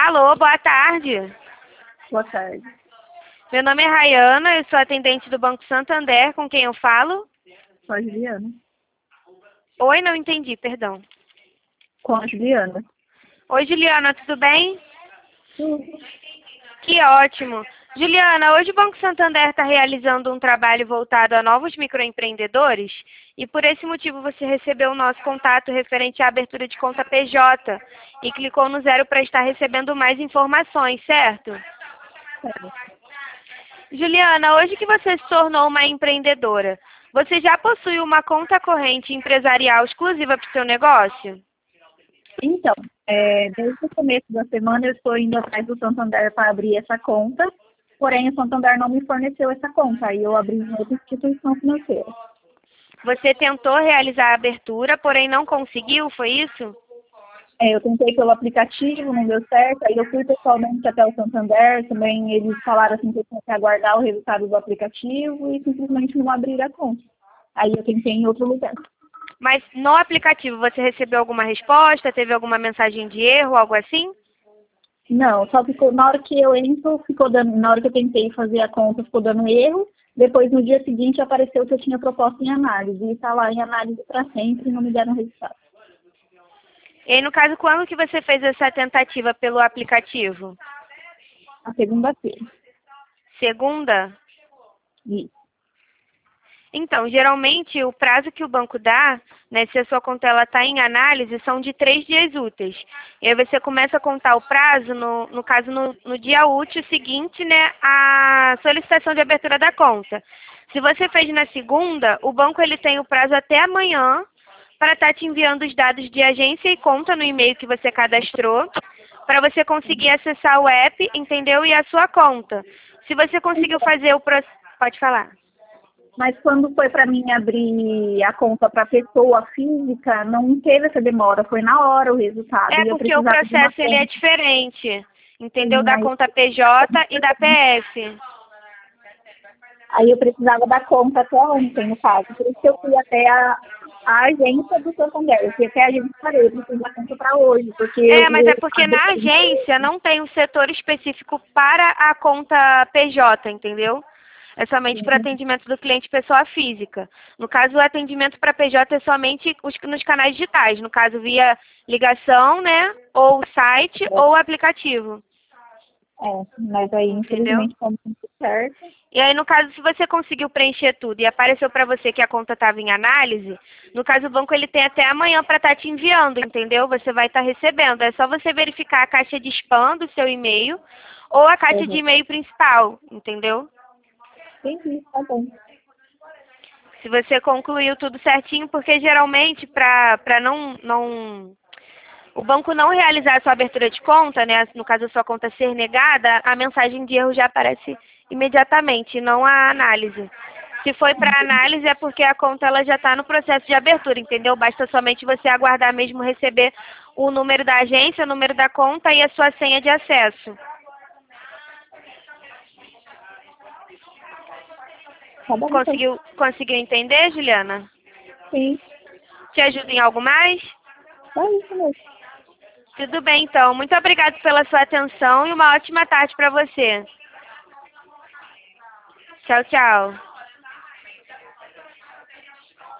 Alô, boa tarde. Boa tarde. Meu nome é Rayana, eu sou atendente do Banco Santander, com quem eu falo? Com a Juliana. Oi, não entendi, perdão. Com a Juliana. Oi, Juliana, tudo bem? Tudo. Que ótimo. Juliana, hoje o Banco Santander está realizando um trabalho voltado a novos microempreendedores e por esse motivo você recebeu o nosso contato referente à abertura de conta PJ e clicou no 0 para estar recebendo mais informações, certo? Sério. Juliana, hoje que você se tornou uma empreendedora, você já possui uma conta corrente empresarial exclusiva para o seu negócio? Então, desde o começo da semana eu estou indo atrás do Santander para abrir essa conta, porém o Santander não me forneceu essa conta, aí eu abri em outra instituição financeira. Você tentou realizar a abertura, porém não conseguiu, foi isso? Eu tentei pelo aplicativo, não deu certo, aí eu fui pessoalmente até o Santander, também eles falaram assim que eu tinha que aguardar o resultado do aplicativo e simplesmente não abriram a conta. Aí eu tentei em outro lugar. Mas no aplicativo você recebeu alguma resposta, teve alguma mensagem de erro, algo assim? Não, só ficou, na hora que eu entro, ficou dando, na hora que eu tentei fazer a conta, ficou dando erro. Depois, no dia seguinte, apareceu que eu tinha proposta em análise. E está lá em análise para sempre e não me deram resultado. E aí, no caso, quando que você fez essa tentativa pelo aplicativo? A segunda-feira. Segunda? Isso. Então, geralmente, o prazo que o banco dá, né, se a sua conta está em análise, são de 3 dias úteis. E aí você começa a contar o prazo, no caso, no dia útil seguinte, né, à solicitação de abertura da conta. Se você fez na segunda, o banco ele tem o prazo até amanhã para estar te enviando os dados de agência e conta no e-mail que você cadastrou, para você conseguir acessar o app, entendeu? E a sua conta. Se você conseguiu fazer o processo... Pode falar. Mas quando foi para mim abrir a conta para pessoa física, não teve essa demora. Foi na hora o resultado. É E eu porque o precisava de uma processo ele é conta. diferente, entendeu? Sim, Da conta PJ e da PF. aí eu precisava da conta até ontem, no caso. Por isso que eu fui até a agência do Santander. Eu fui até a agência e falei, eu preciso da conta para hoje, porque É, mas é o porque na agência não tem um setor específico para a conta PJ, entendeu? É somente para atendimento do cliente pessoa física. No caso, o atendimento para PJ é somente nos canais digitais, no caso via ligação, né? Ou site ou aplicativo. Mas aí, Entendeu? infelizmente, como não deu certo, E aí, no caso, se você conseguiu preencher tudo e apareceu para você que a conta estava em análise, no caso, o banco ele tem até amanhã para estar te enviando, entendeu? Você vai estar recebendo. É só você verificar a caixa de spam do seu e-mail ou a caixa de e-mail principal, entendeu? entendi, tá bom. Se você concluiu tudo certinho, porque geralmente para não o banco não realizar a sua abertura de conta, né, no caso a sua conta ser negada, a mensagem de erro já aparece imediatamente, não a análise. Se foi para análise é porque a conta ela já está no processo de abertura, entendeu? Basta somente você aguardar mesmo receber o número da agência, o número da conta e a sua senha de acesso. Tá bom, então. Conseguiu entender, Juliana? Sim, Te ajuda em algo mais? é isso mesmo. Tudo bem, então. Muito obrigada pela sua atenção e uma ótima tarde para você. Tchau, tchau.